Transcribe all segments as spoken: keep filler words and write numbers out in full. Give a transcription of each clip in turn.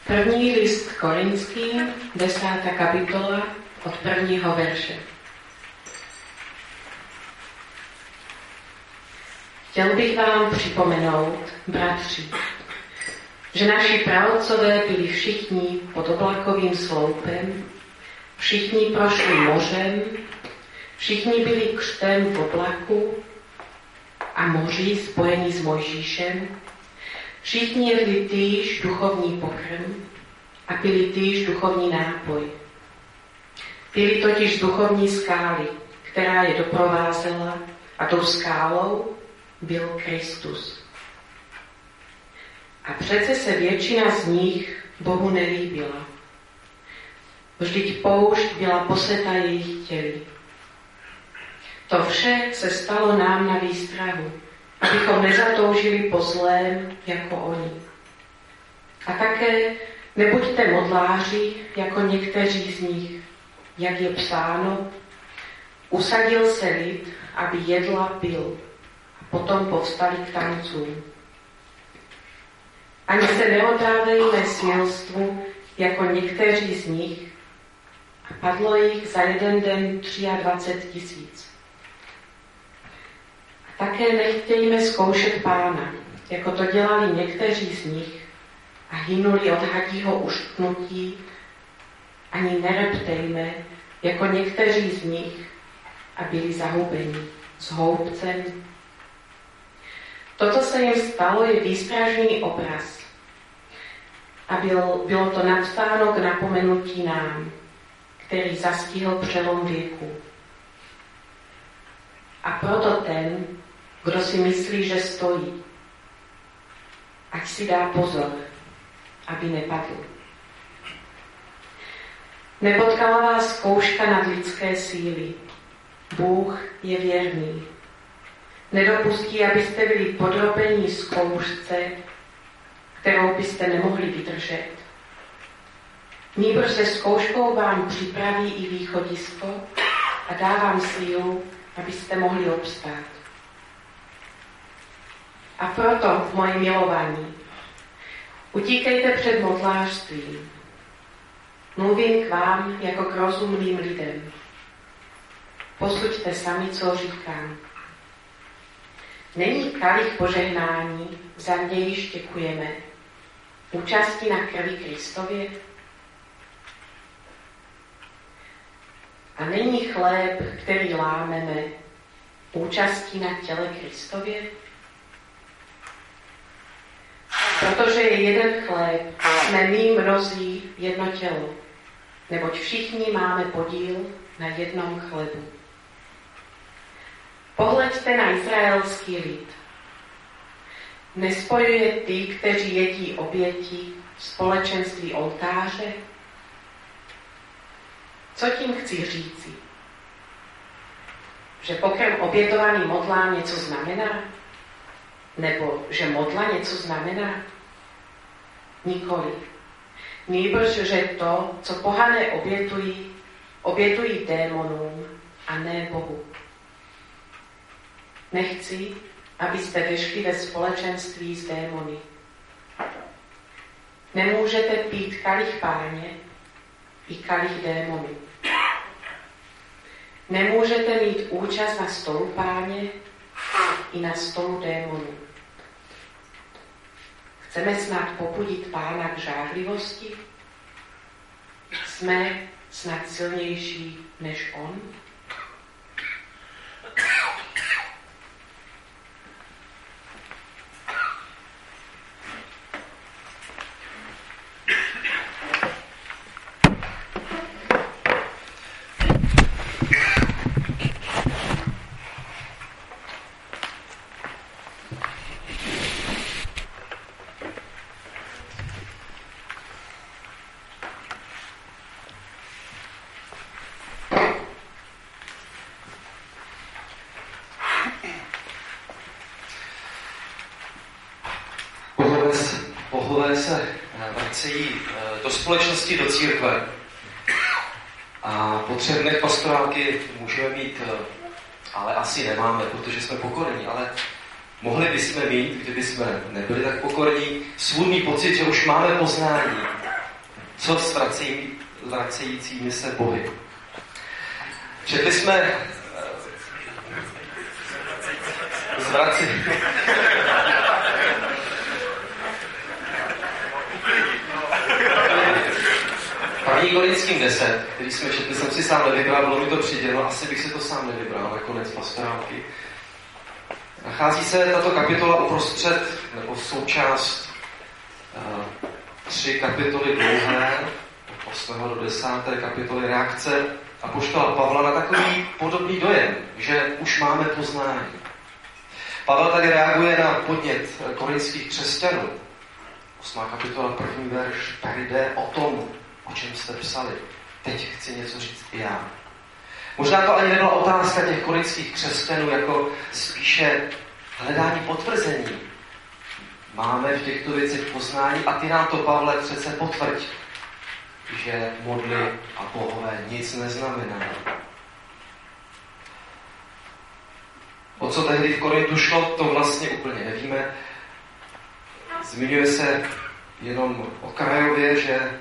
První list Korinským, desátá kapitola, od prvního verše. Chtěl bych vám připomenout, bratři, že naši praotcové byli všichni pod oblakovým sloupem, všichni prošli mořem, všichni byli křtem v oblaku a moři spojení s Mojžíšem, všichni jedli týž duchovní pokrm a pili týž duchovní nápoj. Pili totiž z duchovní skály, která je doprovázela, a tou skálou byl Kristus. A přece se většina z nich Bohu nelíbila. Vždyť poušť byla poseta jejich těly. To vše se stalo nám na výstrahu, abychom nezatoužili po zlém jako oni. A také nebuďte modláři jako někteří z nich, jak je psáno, usadil se lid, aby jedl a pil, a potom povstali k tancům. Ani se neodávejme smělstvu, jako někteří z nich, a padlo jich za jeden den dvacet tři tisíc. A také nechtějme zkoušet Pána, jako to dělali někteří z nich a hynuli od hadího uštknutí, ani nereptejme, jako někteří z nich a byli zahubeni s houbcem. To, co se jim stalo, je výstražný obraz a byl, bylo to napsáno k napomenutí nám, který zastihl přelom věku. A proto ten, kdo si myslí, že stojí, ať si dá pozor, aby nepadl. Nepotkala vás zkouška nad lidské síly. Bůh je věrný. Nedopustí, abyste byli podrobení zkoušce, kterou byste nemohli vydržet. Nýbrž se zkouškou vám připraví i východisko a dá vám sílu, abyste mohli obstát. A proto, moji milovaní, utíkejte před modlářstvím. Mluvím k vám jako k rozumným lidem. Posuďte sami, co říkám. Není kalich požehnání, za nějž děkujeme, účasti na krvi Kristově? A není chléb, který lámeme, účastí na těle Kristově? Protože je jeden chléb, jsme my mnozí jedno tělo, neboť všichni máme podíl na jednom chlebu. Pohleďte na izraelský lid. Nespojuje ty, kteří jedí oběti, společenství oltáře? Co tím chci říci? Že pokrm obětovaný modlám něco znamená? Nebo že modla něco znamená? Nikoli. Nýbrž, že to, co pohané obětují, obětují démonům a ne Bohu. Nechci, abyste vešli ve společenství s démony. Nemůžete pít kalich Páně i kalich démonů. Nemůžete mít účast na stolu Páně i na stolu démonů. Chceme snad popudit Pána k žárlivosti? Jsme snad silnější než on? Bohové se vracejí do společnosti, do církve. A po třech dnech pastorálky můžeme mít, ale asi nemáme, protože jsme pokorní, ale mohli bychom mít, kdyby jsme nebyli tak pokorní, svůdný pocit, že už máme poznání, Co s vracejí, vracejícími se bohy? Četli jsme zvraci. První Korinským deset, který jsme četli, jsem si sám nevybral, bylo mi to přiděleno, asi bych si to sám nevybral nakonec pastorálky. Nachází se tato kapitola uprostřed, nebo součást uh, tři kapitoly dlouhé, od osmého do desáté kapitoly reakce apoštola Pavla na takový podobný dojem, že už máme poznání. Pavel tady reaguje na podnět korinských křesťanů. Osmá kapitola, první verš, tady jde o tom, o čem jste psali. Teď chci něco říct i já. Možná to ani nebyla otázka těch korinských křesťanů, jako spíše hledání potvrzení. Máme v těchto věcech poznání a ty nám to, Pavle, přece potvrď, že modly a bohové nic neznamenají. O co tehdy v Korintu šlo, to vlastně úplně nevíme. Zmiňuje se jenom okrajově, že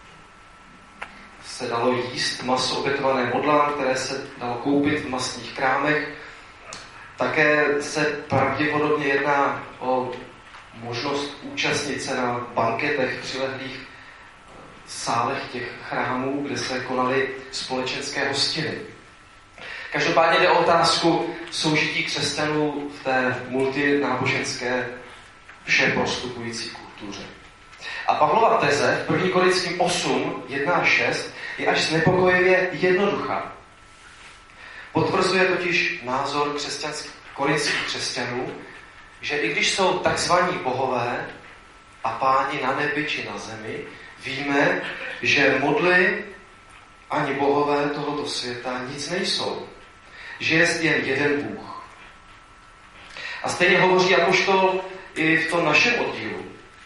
se dalo jíst maso obětované modlám, které se dalo koupit v masných krámech. Také se pravděpodobně jedná o možnost účastnit se na banketech přilehlých sálech těch chrámů, kde se konaly společenské hostiny. Každopádně jde o otázku soužití křesťanů v té multináboženské vše prostupující kultuře. A Pavlova teze v první Korinským osm, jedna až šest je až znepokojivě jednoduchá. Potvrzuje totiž názor křesťanských, korinských křesťanů, že i když jsou takzvaní bohové a páni na nebi či na zemi, víme, že modly ani bohové tohoto světa nic nejsou. Že je jen jeden Bůh. A stejně hovoří apoštol i v tom našem oddílu,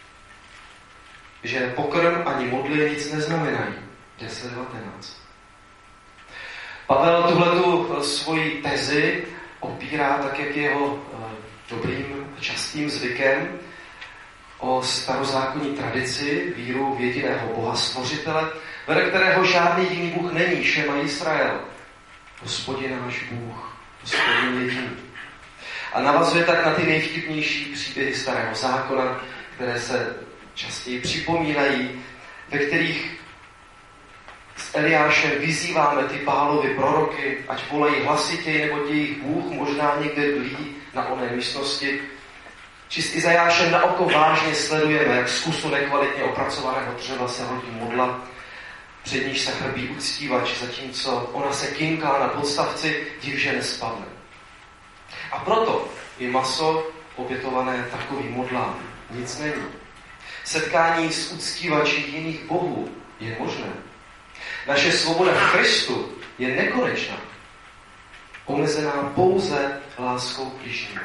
že pokrm ani modly nic neznamenají. deset devatenáct. Pavel tuhletu svoji tezi opírá, tak jak je jeho dobrým častým zvykem, o starozákonní tradici, víru v jediného Boha stvořitele, vedle kterého žádný jiný Bůh není, Šema Izrael. Hospodin náš Bůh, Hospodin jediný. A navazuje tak na ty nejvtipnější příběhy starého zákona, které se častěji připomínají, ve kterých s Eliášem vyzýváme ty Bálovy proroky, ať volají hlasitěji, nebo jejich Bůh možná někde dlí na oné místnosti. Či s Izajášem na oko vážně sledujeme, jak z kusu nekvalitně opracovaného dřeva se rodí modla, před níž se hrbí uctívač, zatímco ona se kinká na podstavci, div, že nespadne. A proto je maso obětované takovým modlám nic není. Setkání s uctívači jiných bohů je možné. Naše svoboda v Kristu je nekonečná, omezená pouze láskou k bližnímu.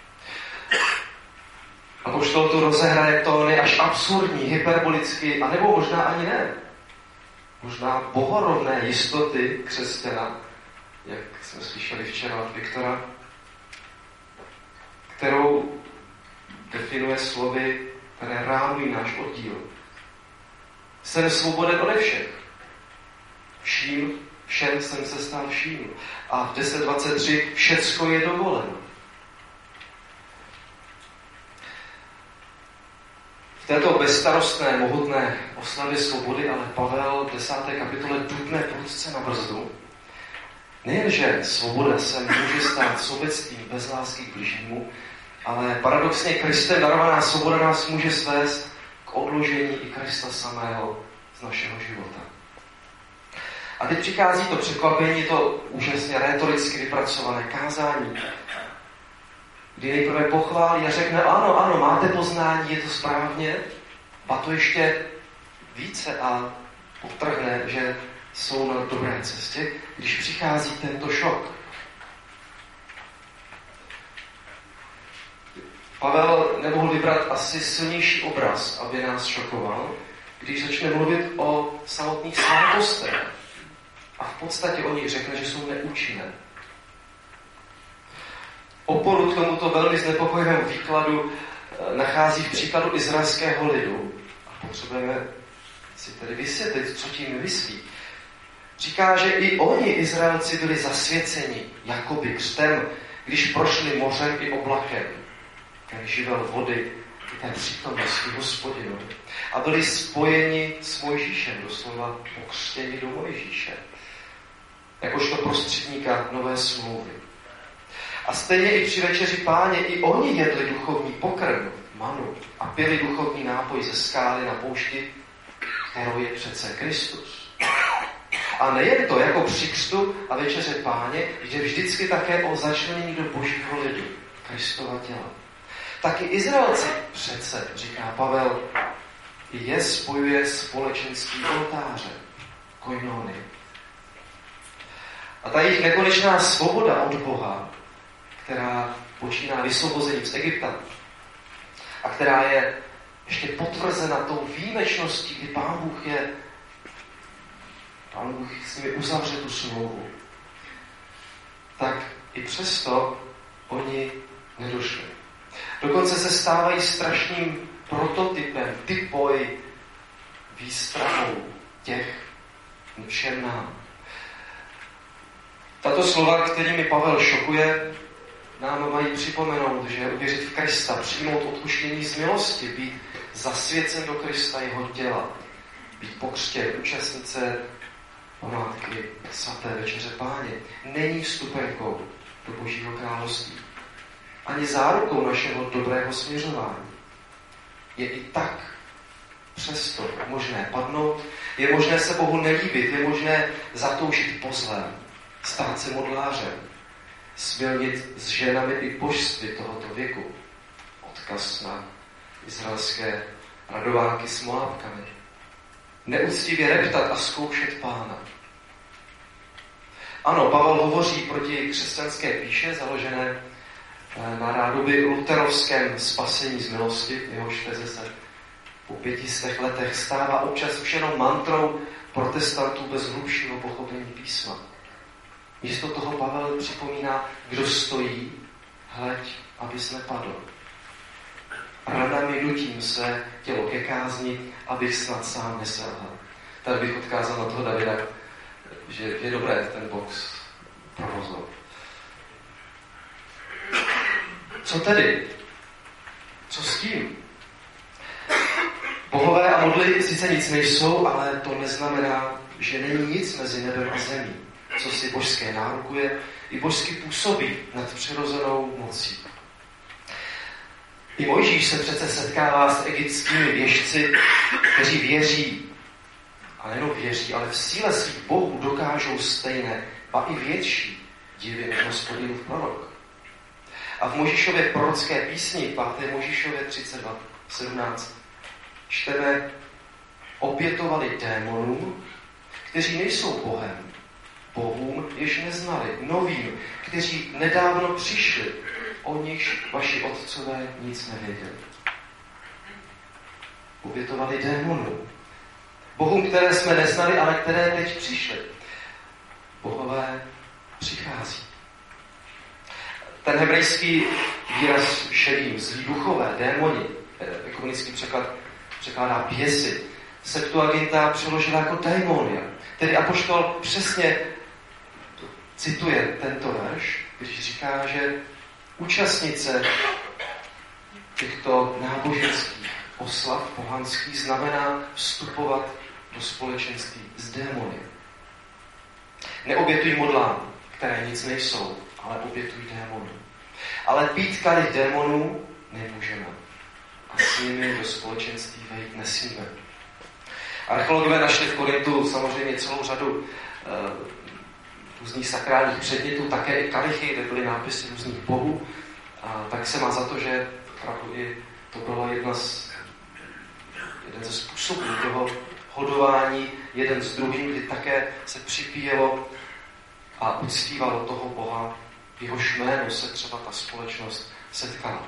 Apoštol tu rozehraje tóny až absurdní, hyperbolicky, anebo možná ani ne. Možná bohorovné jistoty křesťana, jak jsme slyšeli včera od Viktora, kterou definuje slovy, které rámují náš oddíl. Jsem svoboden ode všech. Vším, všem jsem se stal vším. A v deset dvacet tři všecko je dovoleno. V této bezstarostné, mohutné oslavě svobody ale Pavel v desáté kapitole dubne prudce na brzdu. Nejenže svoboda se může stát sobectvím bez lásky k bližnímu, ale paradoxně Kristem darovaná svoboda nás může svést k odložení i Krista samého z našeho života. A teď přichází to překvapení, to úžasně rétoricky vypracované kázání, kdy nejprve pochválí a řekne, ano, ano, máte poznání, je to správně, a to ještě více a podtrhne, že jsou na dobré cestě, když přichází tento šok. Pavel nemohl vybrat asi silnější obraz, aby nás šokoval, když začne mluvit o samotných svátostech. A v podstatě o nich řekne, že jsou neúčinné. Oporu k tomuto velmi znepokojivému výkladu nachází v příkladu izraelského lidu. A potřebujeme si tedy vysvětlit, co tím myslí. Říká, že i oni, Izraelci, byli zasvěceni jakoby křtem, když prošli mořem i oblakem, ten živel vody i té přítomnosti Hospodinovi. A byli spojeni s Mojžíšem, doslova pokřtěni do Mojžíše, jakožto prostředníka nové smlouvy. A stejně i při večeři Páně, i oni jedli duchovní pokrm, manu, a pili duchovní nápoj ze skály na poušti, kterou je přece Kristus. A nejen to, jako při křtu a večeře Páně, jde vždycky také o začlenění do božího lidu, Kristova těla. Taky Izraelci přece, říká Pavel, je spojuje společenství oltáře, koinony. A ta jejich nekonečná svoboda od Boha, která počíná vysvobozením z Egypta a která je ještě potvrzena tou výjimečností, kdy Pán Bůh je Pán Bůh s nimi uzavře tu smlouvu, tak i přesto oni nedošli. Dokonce se stávají strašným prototypem, typoj, výstravou těch všem nám. Tato slova, kterými Pavel šokuje, nám mají připomenout, že uvěřit v Krista, přijmout odpuštění z milosti, být zasvěcen do Krista, jeho těla, být pokřtěn, účastnice památky svaté večeře Páně, není vstupenkou do Božího království. Ani zárukou našeho dobrého směřování. Je i tak přesto možné padnout, je možné se Bohu nelíbit, je možné zatoužit po zlém, stát se modlářem, smilnit s ženami i božství tohoto věku. Odkaz na izraelské radovánky s Moábkami. Neúctivě reptat a zkoušet Pána. Ano, Pavel hovoří proti křesťanské píše, založené na rádoby luterovském spasení z milosti, jehož teze se po pětistech letech stává občas už jenom mantrou protestantů bez hlubšího pochopení písma. Místo toho Pavel připomíná, kdo stojí, hleď, abys nepadl. Ranami nutím se tělo ke kázni, abych snad sám neselhal. Tady bych odkázal na toho Davida, že je dobré ten box provozovat. Co tedy? Co s tím? Bohové a modly sice nic nejsou, ale to neznamená, že není nic mezi nebem a zemí, co si božské nárokuje i božsky působí nad přirozenou mocí. I Mojžíš se přece setkává s egyptskými běžci, kteří věří, a nejen věří, ale v síle svých bohů dokážou stejné, a i větší divy než Hospodinův prorok. A v Mojžíšově prorocké písni, páté Mojžíšově třicet dva sedmnáct, čteme, obětovali démonům, kteří nejsou Bohem, bohům, jež neznali, novým, kteří nedávno přišli, o nichž vaši otcové nic nevěděli. Obětovali démonům, bohům, které jsme neznali, ale které teď přišly. Bohové přichází. Ten hebrejský výraz šedým, zlí duchové, démoni, ekumenický překlad překládá běsy, Septuaginta přeložila jako daimonia. Tedy apoštol přesně cituje tento verš, když říká, že účastnice těchto náboženských oslav pohanských znamená vstupovat do společenství s démony. Neobětuj modlám, které nic nejsou, ale obětuj démonů. Ale pít kalich démonů nemůžeme. A s nimi do společenství vejít nesmíme. Archeologové našli v Korintu samozřejmě celou řadu uh, různých sakrálních předmětů, také i kalichy, kde byly nápisy různých bohů. A tak se má za to, že opravdu i to bylo jedna z, jeden ze způsobů toho hodování jeden s druhým, kdy také se připíjelo a uctívalo toho Boha, v jehož jménu se třeba ta společnost setkala.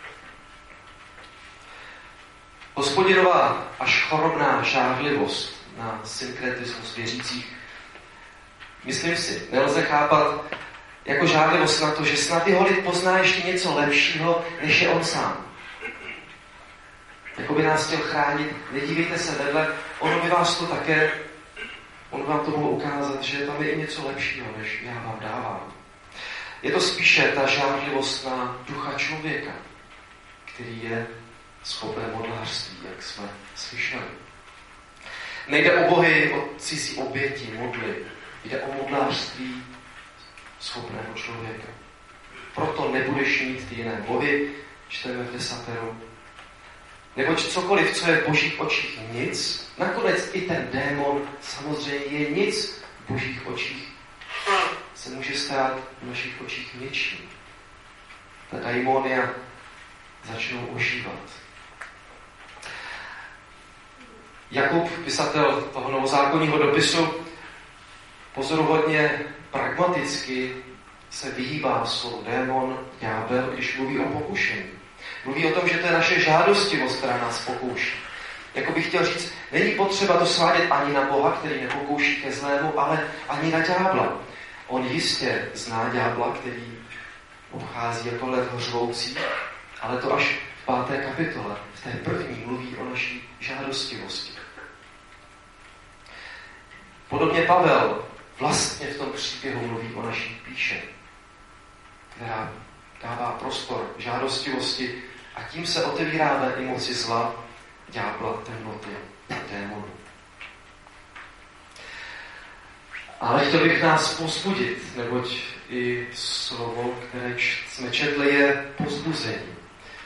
Hospodinová až chorobná žárlivost na synkretismus věřících, myslím si, nelze chápat jako žárlivost na to, že snad jeho lid pozná ještě něco lepšího, než je on sám. Jako by nás chtěl chránit. Nedívejte se vedle, ono by vás to také, on vám to mohl ukázat, že tam je i něco lepšího, než já vám dávám. Je to spíše ta žádlivost na ducha člověka, který je schopen modlářství, jak jsme slyšeli. Nejde o bohy, o cizí oběti, modly. Jde o modlářství schopného člověka. Proto nebudeš mít ty jiné bohy, čteme v desateru. Neboť cokoliv, co je v božích očích nic, nakonec i ten démon samozřejmě je nic v božích očích, se může stát v našich očích něčím. Ta daimonia začnou ožívat. Jakub, pisatel toho novozákonního dopisu, pozoruhodně pragmaticky se vyhýbá slovu démon, ďábel, když mluví o pokušení. Mluví o tom, že to je naše žádostivost, která nás pokouší. Jako bych chtěl říct, není potřeba to svádět ani na Boha, který nepokouší ke zlému, ale ani na ďábla. On jistě zná ďábla, který obchází jako lev hořvoucí, ale to až v páté kapitole, v té první, mluví o naší žádostivosti. Podobně Pavel vlastně v tom příběhu mluví o naší píše, která dává prostor žádostivosti a tím se otevíráme i moci zla, ďábla, temnoty, démonů. Ale chtěl bych nás povzbudit, neboť i slovo, které jsme četli, je povzbuzení.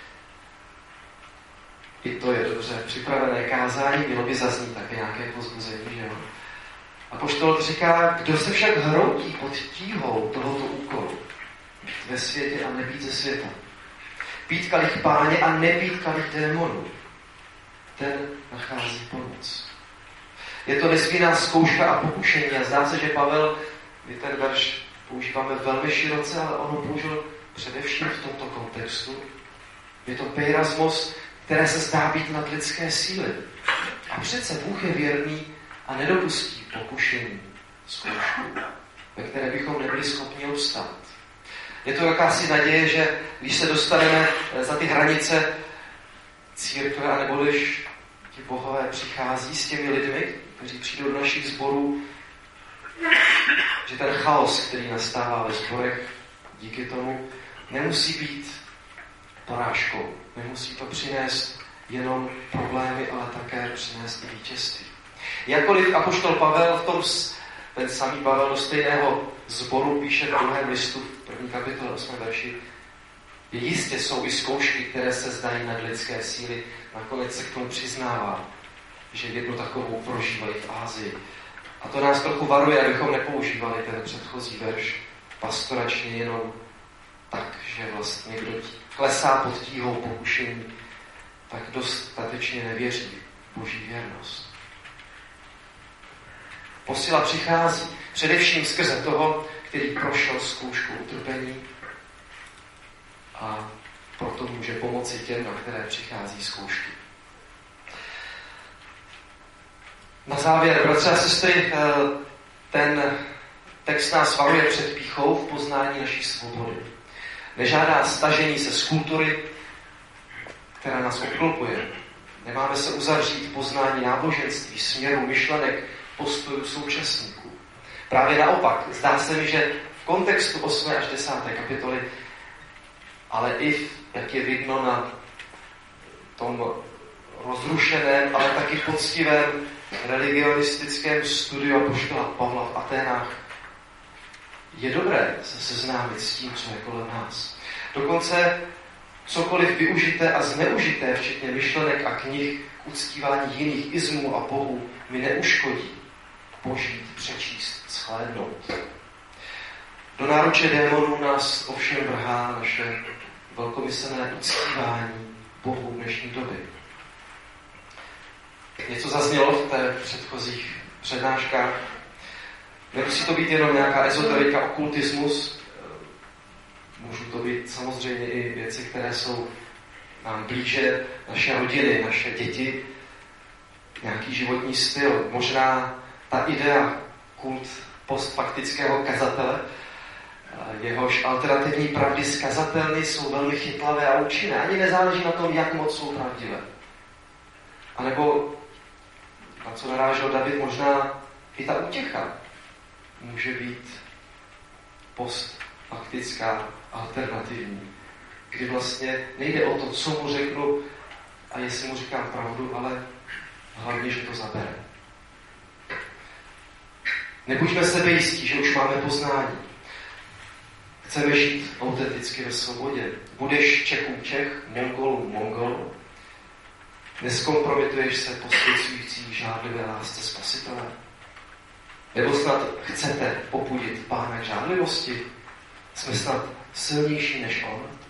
I to je dobře připravené kázání, mělo by zaznít také nějaké povzbuzení, že jo? Apoštol říká, kdo se však hroutí pod tíhou tohoto úkolu, být ve světě a nebýt ze světa. Pít kalich Páně a nepít kalich démonů. Ten nachází pomoc. Je to nesmírná zkouška a pokušení a zdá se, že Pavel, my ten verš používáme velmi široce, ale on ho použil především v tomto kontextu. Je to peirasmos, které se zdá být nad lidské síly. A přece Bůh je věrný a nedopustí pokušení, zkoušku, ve které bychom nebyli schopni obstát. Je to jakási naděje, že když se dostaneme za ty hranice církve, anebo když ti bohové přichází s těmi lidmi, kteří přijdou do našich sborů, že ten chaos, který nastává ve sborech, díky tomu nemusí být porážkou. Nemusí to přinést jenom problémy, ale také přinést i vítězství. Jakkoliv apoštol Pavel v tom, ten samý Pavel do stejného sboru píše v druhém listu, v první kapitole osmém verši, jistě jsou i zkoušky, které se zdají nad lidské síly, nakonec se k tomu přiznává, že jednu takovou prožívají v Ázii. A to nás trochu varuje, abychom nepoužívali ten předchozí verš pastoračně jenom tak, že vlastně kdo klesá pod tíhou pokušení, tak dostatečně nevěří v Boží věrnost. Posila přichází především skrze toho, který prošel zkoušku utrpení a proto může pomoci těm, na které přichází zkoušky. Na závěr, bratři a sestry, ten text nás varuje před pýchou v poznání naší svobody. Nežádá stažení se z kultury, která nás obklopuje. Nemáme se uzavřít poznání náboženství, směru, myšlenek, postojů současníků. Právě naopak, zdá se mi, že v kontextu osmé až desáté kapitoly, ale i, jak je vidno na tom rozrušeném, ale taky poctivém religionistickém studiu apoštola Pavla v Aténách, je dobré se seznámit s tím, co je kolem nás. Dokonce cokoliv využité a zneužité, včetně myšlenek a knih k uctívání jiných izmů a bohů, mi neuškodí požít, přečíst, shlédnout. Do náruče démonů nás ovšem vrhá naše velkomyslné uctívání bohů dnešní doby. Něco zaznělo v té předchozích přednáškách. Nemusí to být jenom nějaká ezoterika, okultismus. Můžou to být samozřejmě i věci, které jsou nám blíže, naše rodiny, naše děti, nějaký životní styl. Možná ta idea kult postfaktického kazatele, jehož alternativní pravdy z kazatelny jsou velmi chytlavé a účinné. Ani nezáleží na tom, jak moc jsou pravdivé. A nebo, na co narážel David, možná i ta útěcha může být postfaktická, alternativní, kdy vlastně nejde o to, co mu řeknu a jestli mu říkám pravdu, ale hlavně, že to zabere. Nebuďme sebejistí, že už máme poznání. Chceme žít autenticky ve svobodě. Budeš Čechům Čech, Mongolům Mongol. Neskompromituješ se posvěcující žádlivé lásce Spasitele. Nebo snad chcete popudit Pána k žádlivosti? Jsme snad silnější než on?